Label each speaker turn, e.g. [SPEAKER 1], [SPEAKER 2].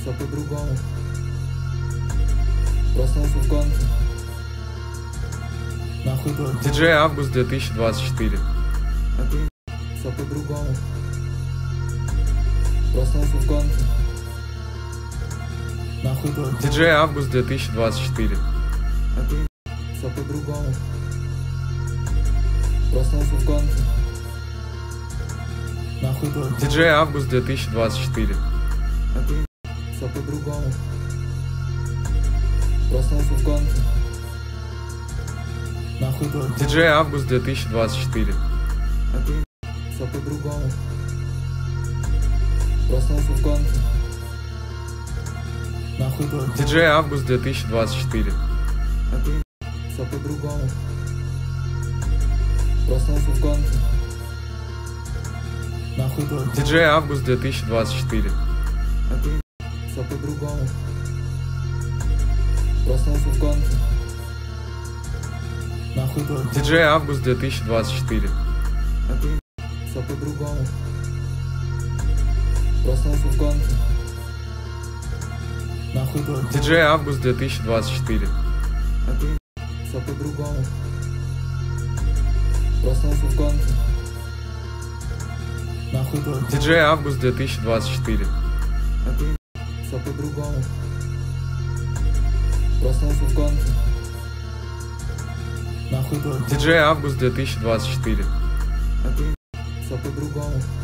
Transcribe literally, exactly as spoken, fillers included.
[SPEAKER 1] все по-другому. Проснулся в гонке. Нахуй только.
[SPEAKER 2] Диджей Август две тысячи двадцать четыре.
[SPEAKER 1] Все по-другому. Проснулся в гонке. Нахуй только.
[SPEAKER 2] Диджей Август две тысячи двадцать четыре.
[SPEAKER 1] Все по-другому. Проснулся в гонке. Нахуй только.
[SPEAKER 2] Диджей Август две тысячи двадцать четыре.
[SPEAKER 1] Все по-другому. Проснулся в гонке. Нахуй только.
[SPEAKER 2] Диджей Август две тысячи двадцать четыре.
[SPEAKER 1] Все по-другому. Проснулся в гонке. Нахуй только.
[SPEAKER 2] Диджей Август две тысячи двадцать четыре.
[SPEAKER 1] Все по-другому. Проснулся в гонке. Нахуй только.
[SPEAKER 2] Диджей Август две тысячи двадцать четыре.
[SPEAKER 1] Все по-другому. Проснулся в гонке. Нахуй только.
[SPEAKER 2] Диджей Август две тысячи двадцать четыре.
[SPEAKER 1] Все по-другому. Проснулся в гонке. Нахуй только.
[SPEAKER 2] Диджей Август две тысячи двадцать четыре.
[SPEAKER 1] Все по-другому. Проснулся в гонке. Нахуй только.
[SPEAKER 2] Диджей Август две тысячи двадцать четыре.
[SPEAKER 1] Все по-другому. Проснулся в гонке. Нахуй только.
[SPEAKER 2] Диджей Август две тысячи двадцать четыре.
[SPEAKER 1] Все по-другому.